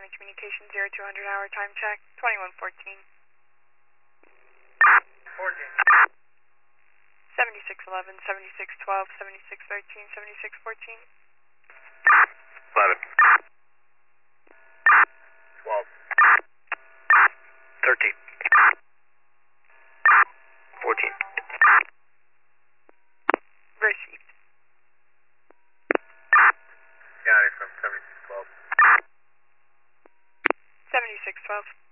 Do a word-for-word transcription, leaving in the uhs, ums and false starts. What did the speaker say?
County Communication zero two hundred hour time check, twenty-one fourteen. fourteen. seventy-six eleven, seventy-six twelve, seventy-six thirteen, seventy-six fourteen. eleven. twelve. thirteen. fourteen. Received. Got it from seventy-six twelve. seventy-six twelve.